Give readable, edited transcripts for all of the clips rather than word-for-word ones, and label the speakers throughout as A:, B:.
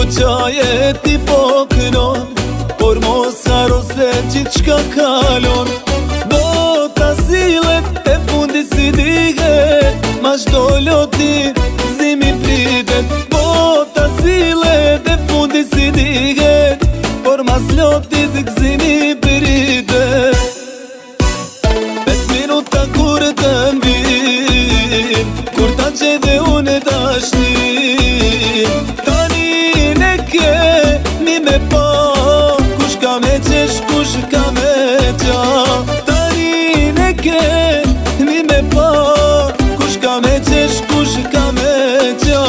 A: qaje ti po kënon, por mos haro se gjithë shka kalon. Bota sillet e fundi si dihet, ma shdo loti zimi pritet. Bota sillet e fundi si dihet, por mas lotit gzimi pritet. 5 minuta kur të mbin, kur ta që dhe unë dashnin, tani ne kemi me pa, kush ka me qesh, kush ka me qa. Tani ne kemi me pa, kush ka me qesh, kush ka me qa.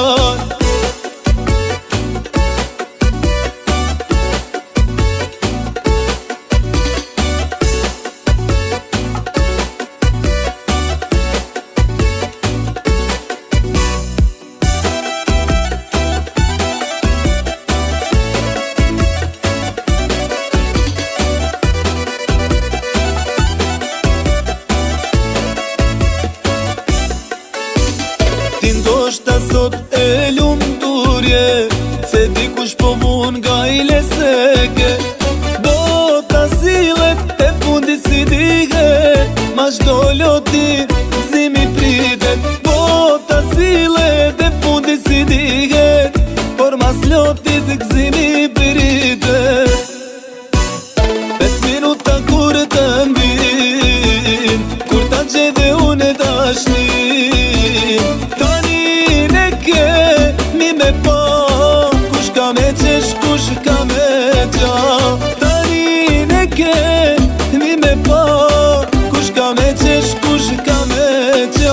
A: Ti ndoshta sot e lumë durje, se dikush po mun nga i leseke. Bota sillet e fundi si dihet, ma shdo loti zimi pritet. Bota sillet e fundi si dihet, por mas lotit gzimi pritet. 5 minuta kur të mbin, kur ta që dhe unë dashnin, tani ne kemi me pa, kush ka me qesh, kush ka me qa. Tani ne kemi me pa, kush ka me qesh, kush ka me qa.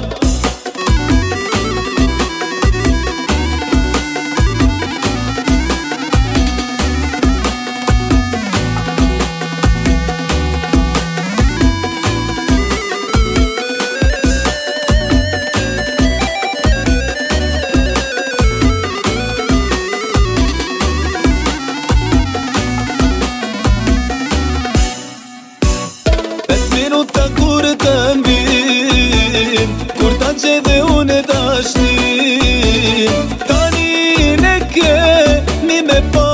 A: Minuta kur të mbin, kur ta që dhe unë dashnin, tani ne kemi me pa,